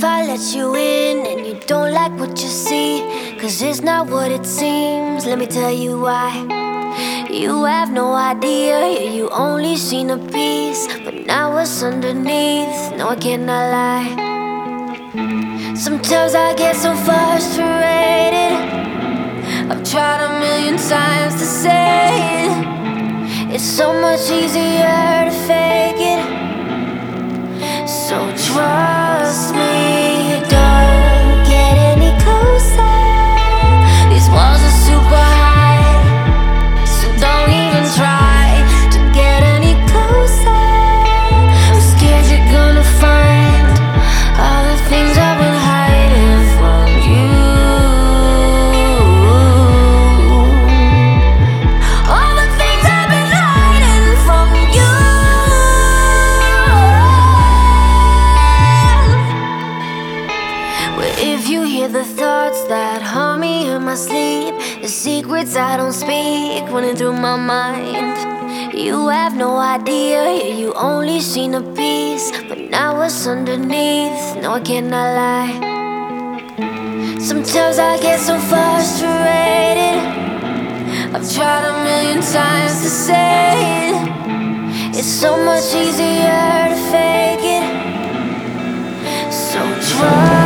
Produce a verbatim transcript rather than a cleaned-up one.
if I let you in and you don't like what you see? Cause it's not what it seems, let me tell you why. You have no idea, yeah, you only seen a piece, but now what's underneath, no I cannot lie. Sometimes I get so frustrated, I've tried a million times to say it. It's so much easier to fake it. So trust me, don't get any closer. These walls are super high, so don't even try to get any closer. I'm scared you're gonna find all the things I've been hiding from you. All the things I've been hiding from you. Well, if you hear the thoughts that haunt me in my sleep, the secrets I don't speak running through my mind, you have no idea, yeah, you only seen a piece, but now what's underneath, no I cannot lie. Sometimes I get so frustrated, I've tried a million times to say it. It's so much easier to fake it. So try